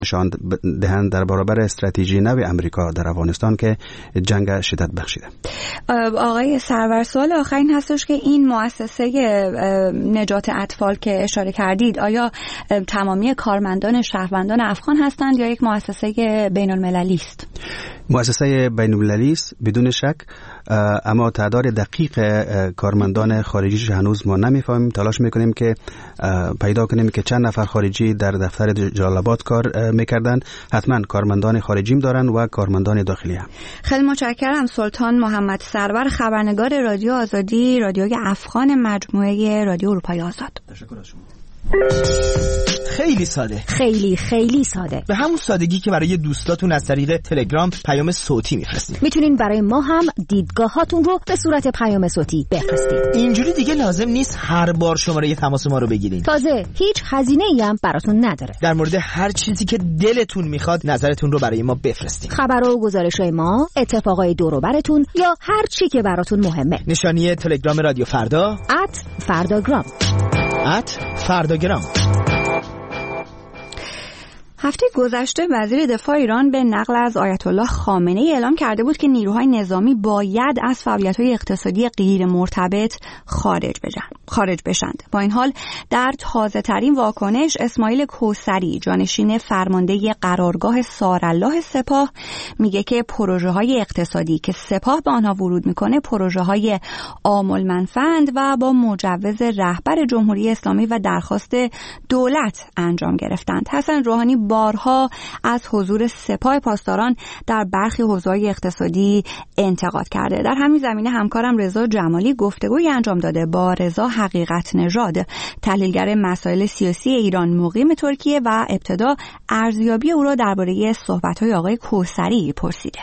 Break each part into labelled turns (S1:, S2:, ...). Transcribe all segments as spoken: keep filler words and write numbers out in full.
S1: نشان دهند در برابر استراتژی نو امریکا در افغانستان که جنگ شدت بخشیده.
S2: آقای سرور، سوال آخر این هستش که این مؤسسه نجات اطفال که اشاره کردید آیا تمامی کارمندان شهروندان افغان هستند یا یک مؤسسه بین المللی است؟
S1: مؤسسه بین المللی است بدون شک، اما تعداد دقیق کارمندان خارجیش هنوز ما نمیفهمیم. تلاش میکنیم که پیدا کنیم که چند نفر خارجی در دفتر جلال آباد کار میکردن. حتما کارمندان خارجیم دارن و کارمندان داخلی هم.
S2: خیلی متشکرم. سلطان محمد سرور، خبرنگار رادیو آزادی، رادیوی افغان مجموعه رادیو اروپای آزاد.
S1: تشکر از شما.
S3: خیلی ساده،
S4: خیلی خیلی ساده،
S3: به همون سادگی که برای دوستاتون از طریق تلگرام پیام صوتی میفرستید.
S4: میتونین برای ما هم دیدگاهاتون رو به صورت پیام صوتی بفرستید.
S3: اینجوری دیگه لازم نیست هر بار شماره تماس ما رو بگیرین.
S4: تازه هیچ هزینه‌ای هم براتون نداره.
S3: در مورد هر چیزی که دلتون میخواد نظرتون رو برای ما بفرستید.
S4: خبر و گزارش‌های ما، اتفاقای دور و براتون یا هر چی که براتون مهمه.
S3: نشانی تلگرام رادیو فردا
S4: ات فرداگرام
S3: ات فرداگرام.
S2: هفته گذشته وزیر دفاع ایران به نقل از آیت الله خامنه‌ای اعلام کرده بود که نیروهای نظامی باید از فعالیت‌های اقتصادی غیر مرتبط خارج بشن. خارج بشند. با این حال در تازه‌ترین واکنش اسماعیل کوثری، جانشین فرمانده قرارگاه سارالله سپاه، میگه که پروژه‌های اقتصادی که سپاه به آنها ورود میکنه پروژه‌های عام المنفعند و با مجوز رهبر جمهوری اسلامی و درخواست دولت انجام گرفتند. حسن روحانی بارها از حضور سپاه پاسداران در برخی حوزه‌های اقتصادی انتقاد کرده. در همین زمینه همکارم رضا جمالی گفتگویی انجام داده با رضا حقیقت نژاد، تحلیلگر مسائل سیاسی ایران مقیم ترکیه، و ابتدا ارزیابی او را درباره صحبت‌های آقای کوثری پرسیده.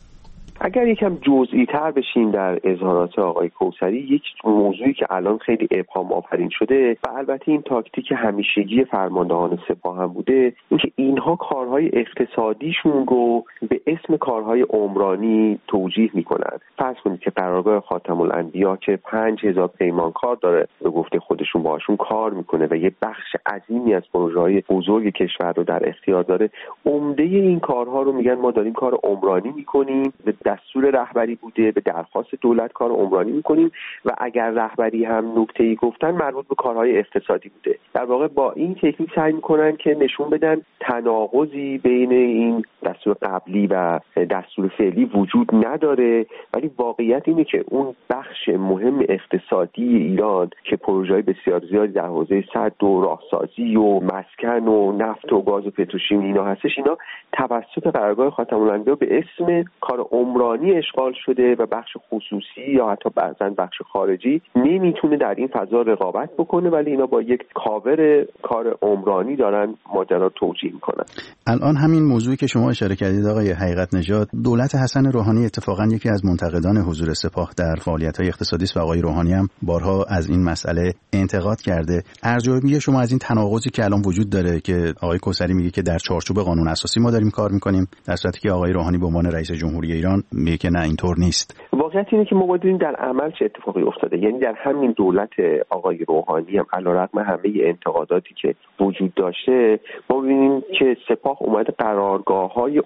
S5: اگر یکم جزئی تر بشیم در اظهارات آقای کوثری، یک موضوعی که الان خیلی ابهام آفرین شده و البته این تاکتیک همیشگی فرماندهان سپاه هم بوده، اینکه اینها کارهای اقتصادیشون رو به اسم کارهای عمرانی توجیه میکنن. فرض کنید که قرارگاه خاتم الانبیا که پنج هزار پیمانکار داره، به گفته خودشون باشون کار میکنه و یه بخش عظیمی از پروژه‌های بزرگ کشور رو در اختیار داره، عمده این کارها رو میگن ما داریم کار عمرانی میکنیم، به دستور رهبری بوده، به درخواست دولت کار عمرانی میکنیم و اگر رهبری هم نکته‌ای گفتن مربوط به کارهای اقتصادی بوده. در واقع با این تکنیک سعی میکنن که نشون بدن تناقضی بین این دستور قبلی و دستور فعلی وجود نداره، ولی واقعیت اینه که اون بخش مهم اقتصادی ایران که پروژه‌های بسیار زیادی در حوزه سد و راهسازی و مسکن و نفت و گاز و پتروشیمی اینا هستش، اینا توسط قرارگاه خاتم الانبیا به اسم کار عمرانی اشغال شده و بخش خصوصی یا حتی بعضاً بخش خارجی نمیتونه در این فضا رقابت بکنه، ولی اینا با یک کاور کار عمرانی دارن ماجرا توجیه میکنن.
S1: الان همین موضوعی که شما اشاره کردید آقای حقیقت نژاد، دولت حسن روحانی اتفاقا یکی از منتقدان حضور سپاه در فعالیت‌های اقتصادی است و آقای روحانی هم بارها از این مسئله انتقاد کرده. ارزیابی شما از این تناقضی که الان وجود داره که آقای کوثری میگه که در چارچوب قانون اساسی ما داریم کار میکنیم، در صورتی که آقای روحانی به عنوان رئیس جمهوری ایران میگه که نه اینطور نیست.
S5: واقعیت اینه که ما باید در عمل چه اتفاقی افتاده. یعنی در همین دولت آقای روحانی هم علیرغم همه انتقاداتی که وجود داشته، ما ببینیم که سپاه اومده قرارگاه‌های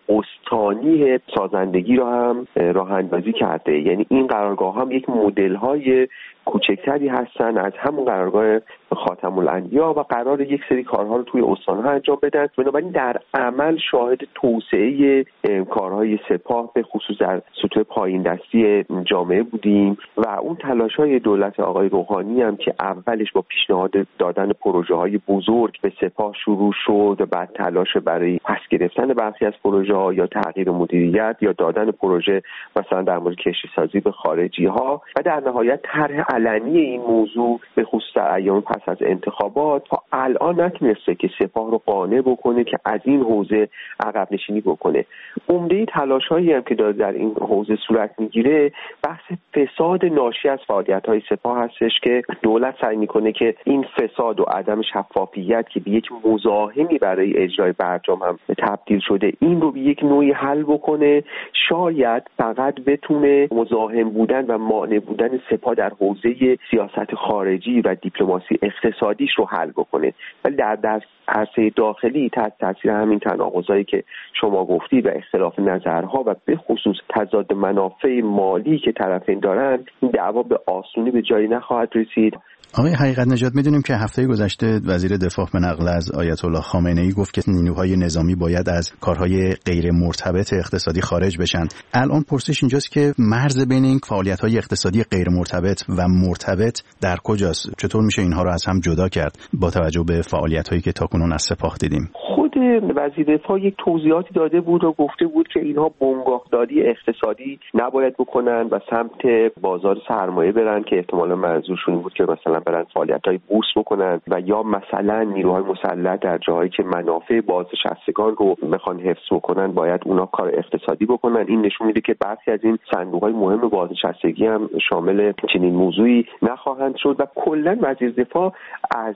S5: استانی سازندگی رو هم راه اندازی کرده. یعنی این قرارگاه هم یک مدل‌های کوچکتری هستن از همون قرارگاه خاتم الانبیا و قرار یک سری کارها رو توی استان‌ها انجام بدن. بنابراین در عمل شاهد توسعه کارهای سپاه به خصوص در سطوح پایین دستی جامعه بودیم و اون تلاش‌های دولت آقای روحانی هم که اولش با پیشنهاد دادن پروژه‌های بزرگ به سپاه شروع شد و بعد تلاش برای پس گرفتن برخی از پروژه‌ها یا تغییر مدیریت یا دادن پروژه مثلا در مورد کشتی‌سازی به خارجی‌ها و در نهایت طرح علنی این موضوع به خصوص در ایام پس از انتخابات تا الان نتونسته که سپاه رو قانع بکنه که از این حوزه عقب نشینی بکنه. عمده تلاش‌هایی هم که در این حوزه صورت میگیره دیگه بحث فساد ناشی از فعالیت‌های سپاه هستش که دولت سعی میکنه که این فساد و عدم شفافیت که به یک مزاحمی برای اجرای برجام هم تبدیل شده این رو به یک نوعی حل بکنه. شاید فقط بتونه مزاحم بودن و مانع بودن سپاه در حوزه سیاست خارجی و دیپلماسی اقتصادیش رو حل بکنه، ولی در دست عرصه داخلی تحت تاثیر همین تناقضایی که شما گفتید و اختلاف نظرها و به خصوص تضاد منافع مالی که طرفین دارن این دعوا به آسونی به جایی نخواهد رسید.
S1: آقای حقیقت نژاد، میدونیم که هفته گذشته وزیر دفاع به نقل از آیت الله خامنه ای گفت که نیروهای نظامی باید از کارهای غیر مرتبط اقتصادی خارج بشن. الان پرسش اینجاست که مرز بین این فعالیت‌های اقتصادی غیر مرتبط و مرتبط در کجاست؟ چطور میشه اینها رو از هم جدا کرد با توجه به فعالیت‌هایی که تاکنون از سپاه دیدیم؟
S5: خود وزیر دفاع یک توضیحاتی داده بود و گفته بود که اینها بنگاهداری اقتصادی نباید بکنن و سمت بازار سرمایه برن که احتمالاً منظورشون بود که مثلا برن فعالیت‌های بورس بکنن و یا مثلا نیروهای مسلح در جاهایی که منافع بازنشستگان رو میخوان حفظ بکنن باید اونا کار اقتصادی بکنن. این نشون میده که برخی از این صندوق‌های مهم بازنشستگی هم شامل چنین موضوعی نخواهند شد و کلاً وزیر دفاع از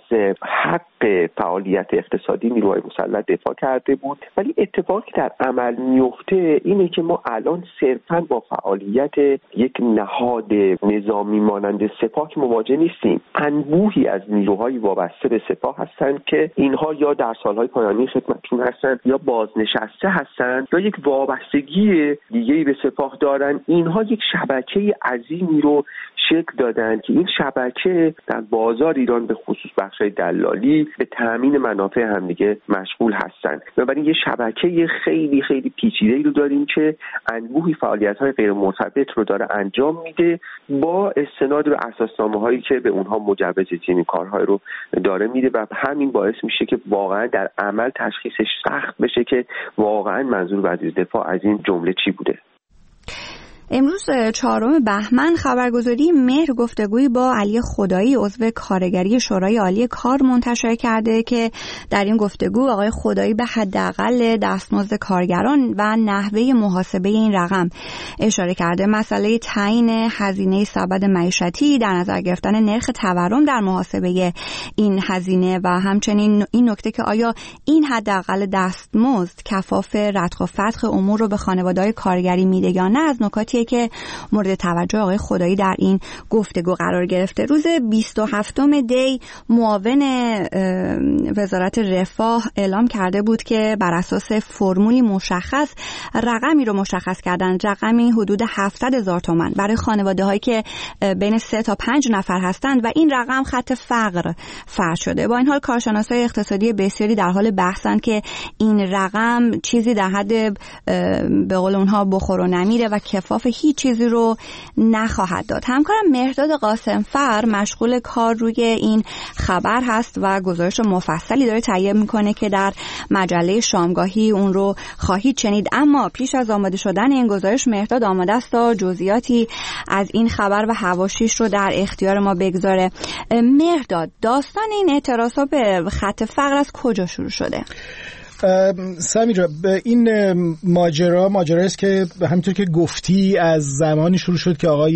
S5: حق فعالیت اقتصادی نیروهای مسلح دفاع کرده بود، ولی اتفاقی که در عمل میفته اینه که ما الان صرفاً با فعالیت یک نهاد نظامی مانند سپاه مواجه نیستیم. انبوهی از نیروهای وابسته به سپاه هستند که اینها یا در سالهای پایانی خدمتشون هستند یا بازنشسته هستند یا یک وابستگی دیگه‌ای به سپاه دارن. اینها یک شبکه عظیمی رو شکل دادن که این شبکه در بازار ایران به خصوص بخش‌های دلالی به تامین منافع همدیگه مشغول هستند. بنابراین یه شبکه خیلی خیلی پیچیده‌ای رو داریم که انبوهی فعالیت‌های غیر مرتبط رو داره انجام میده با استناد به اساسنامه‌هایی که به اونها مجوز چنین کارهای رو داره میده و همین باعث میشه که واقعا در عمل تشخیصش سخت بشه که واقعا منظور وزیر دفاع از این جمله چی بوده.
S2: امروز چهارم بهمن خبرگزاری مهر گفتگویی با علی خدایی عضو کارگری شورای عالی کار منتشر کرده که در این گفتگو آقای خدایی به حداقل دستمزد کارگران و نحوه محاسبه این رقم اشاره کرده. مسئله تعیین هزینه سبد معیشتی، در نظر گرفتن نرخ تورم در محاسبه این هزینه و همچنین این نکته که آیا این حداقل دستمزد کفاف ردخ و فتخ امور رو به خانواده‌های کارگری میده یا نه، از نکاتی که مورد توجه آقای خدایی در این گفتگو قرار گرفته. روز بیست و هفتم دی معاون وزارت رفاه اعلام کرده بود که بر اساس فرمولی مشخص رقمی رو مشخص کردن، رقمی حدود هفتصد هزار تومان برای خانواده هایی که بین سه تا پنج نفر هستند و این رقم خط فقر فرض شده. با این حال کارشناسای اقتصادی بسیاری در حال بحثند که این رقم چیزی در حد به قول اونها بخور و نمیره و کفاف هیچ چیزی رو نخواهد داد. همکارم مهرداد قاسمفر مشغول کار روی این خبر هست و گزارش مفصلی داره تهیه میکنه که در مجله شامگاهی اون رو خواهید شنید. اما پیش از آماده شدن این گزارش مهرداد آماده است تا جزئیاتی از این خبر و حواشیش رو در اختیار ما بگذاره. مهرداد، داستان این اعتراضات به خط فقر از کجا شروع شده؟
S6: سمیرا، این ماجرا ماجرا است که همینطور که گفتی از زمانی شروع شد که آقای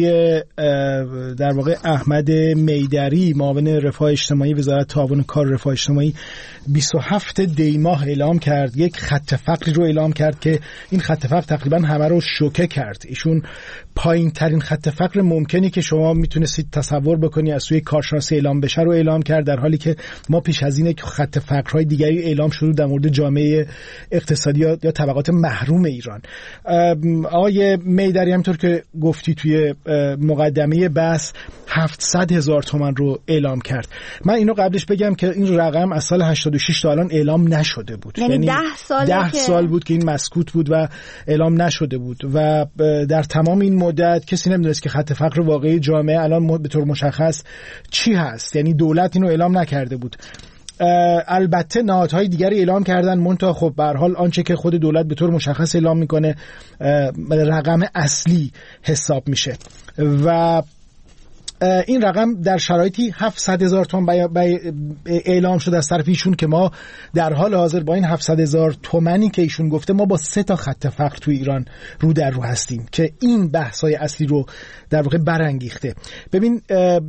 S6: در واقع احمد میدری معاون رفاه اجتماعی وزارت تعاون کار رفاه اجتماعی بیست و هفتم دی ماه اعلام کرد، یک خط فقری رو اعلام کرد که این خط فقر تقریبا همه رو شوکه کرد. ایشون پایین ترین خط فقر ممکنی که شما میتونستید تصور بکنی از سوی کارشناسی اعلام بشه رو اعلام کرد، در حالی که ما پیش از اینه که خط فقرهای دیگری اعلام شده در مورد جامعه اقتصادی یا طبقات محروم ایران. آقای میدری همونطور که گفتی توی مقدمه بحث هفتصد هزار تومان رو اعلام کرد. من اینو قبلش بگم که این رقم از سال هشتاد و شش تا الان اعلام نشده بود،
S2: یعنی ده سال
S6: ده که... سال بود که این مسکوت بود و اعلام نشده بود و در تمام این مدت کسی نمیدونست که خط فقر واقعی جامعه الان به طور مشخص چی هست. یعنی دولت اینو اعلام نکرده بود. البته نهادهای دیگری اعلام کردن، منتها خب به هر حال آنچه که خود دولت به طور مشخص اعلام میکنه رقم اصلی حساب میشه و این رقم در شرایطی هفتصد هزار تومان اعلام شده از طرف ایشون که ما در حال حاضر با این هفتصد هزار تومانی که ایشون گفته ما با سه تا خط فقر تو ایران رو در رو هستیم که این بحث‌های اصلی رو در واقع برانگیخته. ببین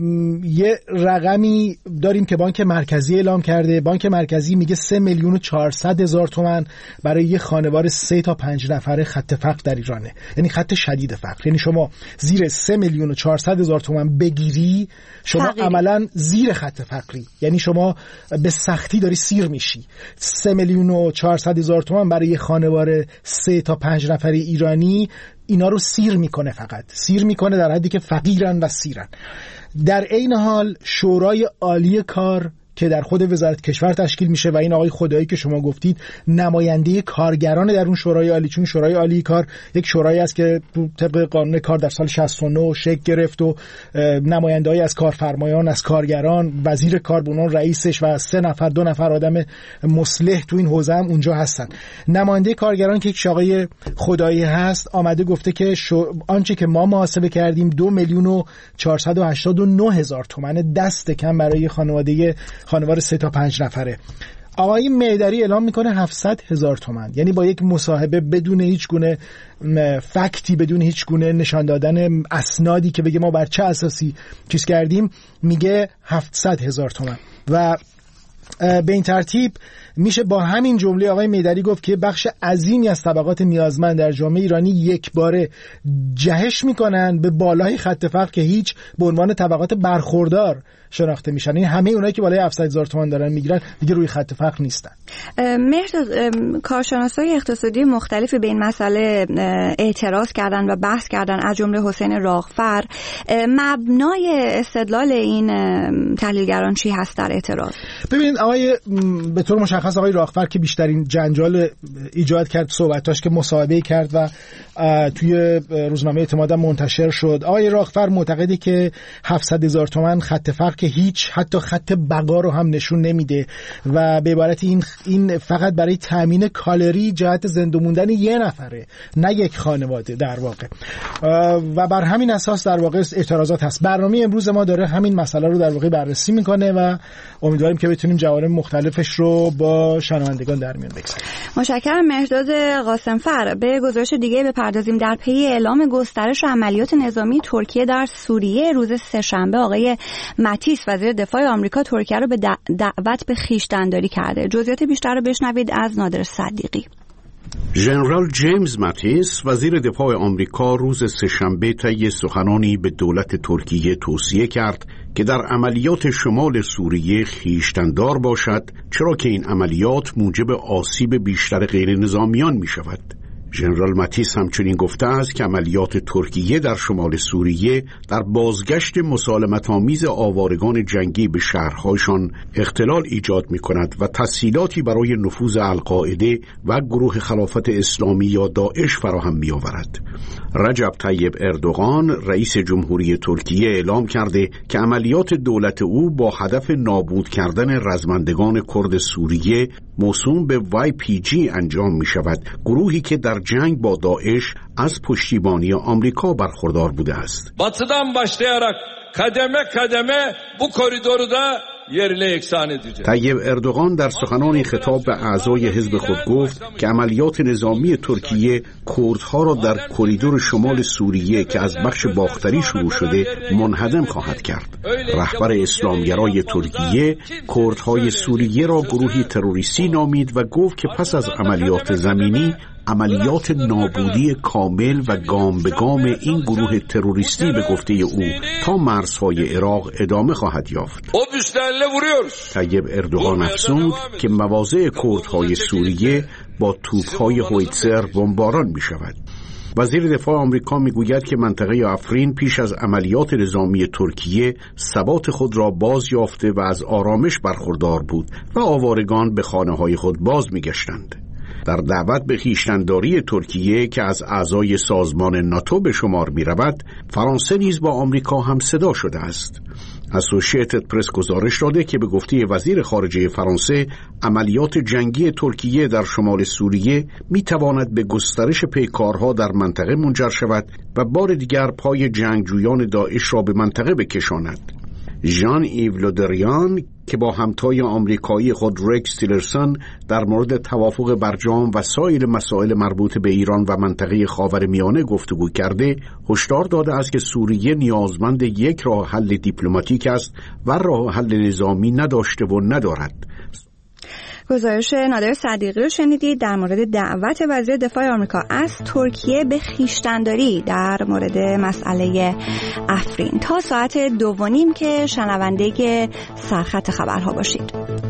S6: یه رقمی داریم که بانک مرکزی اعلام کرده. بانک مرکزی میگه سه میلیون و چهارصد هزار تومان برای یه خانوار سه تا پنج نفره خط فقر در ایرانه، یعنی خط شدید فقر. یعنی شما زیر سه میلیون و چهارصد هزار تومان بگیری شما فقیری. عملاً زیر خط فقری، یعنی شما به سختی داری سیر میشی. سه میلیون و چهارصد هزار تومان برای یه خانوار سه تا پنج نفره ایرانی اینا رو سیر میکنه، فقط سیر میکنه در حدی که فقیرن و سیرن. در عین حال شورای عالی کار که در خود وزارت کشور تشکیل میشه و این آقای خدایی که شما گفتید نماینده کارگران در اون شورای عالی، چون شورای عالی کار یک شورایی است که طبق قانون کار در سال شصت و نه شکل گرفت و نماینده‌ای از کارفرمایان، از کارگران، وزیر کار به عنوان رئیسش و سه نفر دو نفر آدم مصلح تو این حوزه هم اونجا هستن. نماینده کارگران که یک آقای خدایی هست آمده گفته که آنچه که ما محاسبه کردیم دو میلیون و چهارصد و هشتاد و نه هزار تومان دست کم برای خانواده خانوار سه تا پنج نفره. آقای میدری اعلام میکنه هفتصد هزار تومان، یعنی با یک مصاحبه بدون هیچ گونه فکتی، بدون هیچ گونه نشان دادن اسنادی که بگه ما بر چه اساسی چیز کردیم، میگه هفتصد هزار تومان. و به این ترتیب میشه با همین جمله آقای میدری گفت که بخش عظیمی از طبقات نیازمند در جامعه ایرانی یک باره جهش میکنن به بالای خط فقر که هیچ به عنوان طبقات برخوردار شناخته میشن. این همه اونایی که بالای هفتصد هزار تومان دارن میگیرن دیگه روی خط فقر نیستن.
S2: مهرداد، کارشناسای اقتصادی مختلفی به این مسئله اعتراض کردن و بحث کردن، از جمله حسین راغفر. مبنای استدلال این تحلیلگران چی هست در اعتراض؟
S6: ببینید آقای به طور مشخص آقای راغفر که بیشترین جنجال ایجاد کرد صحبتاش که مصاحبه کرد و توی روزنامه اعتماد منتشر شد. آقای راغفر معتقده که هفتصد هزار تومان خط فقر که هیچ حتی خط بقا رو هم نشون نمیده و به عبارت این این فقط برای تامین کالری جهت زنده موندن یه نفره، نه یک خانواده در واقع. و بر همین اساس در واقع اعتراضات هست. برنامه امروز ما داره همین مسئله رو در واقع بررسی میکنه و امیدواریم که بتونیم جوانب مختلفش رو با شنوندگان در میون بگذاریم.
S2: متشکرم مهرداد قاسمفر. به گزارش دیگه بپردازیم. در پی اعلام گسترش عملیات نظامی ترکیه در سوریه روز سه‌شنبه آقای ماتیس وزیر دفاع آمریکا ترکیه رو به دعوت به خویشتن‌داری کرده. جزئیات بیشتر رو بشنوید از نادر صدیقی.
S7: ژنرال جیمز ماتیس وزیر دفاع آمریکا روز سه‌شنبه طی سخنانی به دولت ترکیه توصیه کرد که در عملیات شمال سوریه خویشتن‌دار باشد، چرا که این عملیات موجب آسیب بیشتر غیر نظامیان می شود. ژنرال ماتیس همچنین گفته است که عملیات ترکیه در شمال سوریه در بازگشت مسالمت‌آمیز آوارگان جنگی به شهرهایشان اختلال ایجاد می‌کند و تسهیلاتی برای نفوذ القاعده و گروه خلافت اسلامی یا داعش فراهم می‌آورد. رجب طیب اردوغان رئیس جمهوری ترکیه اعلام کرده که عملیات دولت او با هدف نابود کردن رزمندگان کرد سوریه موسوم به وای پی جی انجام می‌شود، گروهی که در جنگ با داعش از پشتیبانی آمریکا برخوردار بوده است.
S8: Batıdan başlayarak kademe kademe bu koridoru da yerle yeksan edeceğiz.
S7: طیب اردوغان در سخنانی خطاب به اعضای حزب خود گفت که عملیات نظامی ترکیه کردها را در کریدور شمال سوریه که از بخش باختری شروع شده منهدم خواهد کرد. رهبر اسلامگرای ترکیه کردهای سوریه را گروهی تروریستی نامید و گفت که پس از عملیات زمینی عملیات نابودی کامل و گام به گام این گروه تروریستی به گفته او تا مرزهای عراق ادامه خواهد یافت. طیب اردوغان افزود که مواضع کردهای سوریه با توپ‌های هویتزر بمباران می شود. وزیر دفاع آمریکا می گوید که منطقه آفرین پیش از عملیات نظامی ترکیه ثبات خود را باز یافته و از آرامش برخوردار بود و آوارگان به خانه‌های خود باز می گشتند. در دعوت به خویشتن‌داری ترکیه که از اعضای سازمان ناتو به شمار می رود، فرانسه نیز با آمریکا هم صدا شده است. اسوشییتد پرس گزارش داده که به گفته وزیر خارجه فرانسه عملیات جنگی ترکیه در شمال سوریه می تواند به گسترش پیکارها در منطقه منجر شود و بار دیگر پای جنگجویان داعش را به منطقه بکشاند. ژان ایو لودریان که با همتای آمریکایی خود رکس تیلرسون در مورد توافق برجام و سایر مسائل مربوط به ایران و منطقه خاورمیانه گفتگو کرده، هشدار داده است که سوریه نیازمند یک راه حل دیپلماتیک است و راه حل نظامی نداشته و ندارد.
S2: گزارش نادر صدیقی رو شنیدید در مورد دعوت وزیر دفاع آمریکا از ترکیه به خویشتن‌داری در مورد مسئله افرین. تا ساعت دو و نیم که شنونده سرخط خبرها باشید.